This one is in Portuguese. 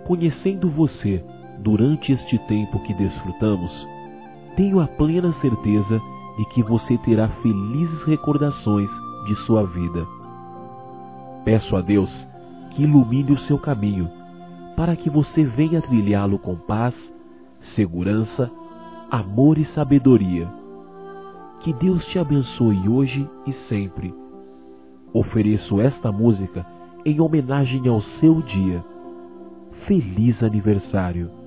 Conhecendo você durante este tempo que desfrutamos, tenho a plena certeza de que você terá felizes recordações de sua vida. Peço a Deus que ilumine o seu caminho, para que você venha trilhá-lo com paz, segurança, amor e sabedoria. Que Deus te abençoe hoje e sempre. Ofereço esta música em homenagem ao seu dia. Feliz aniversário!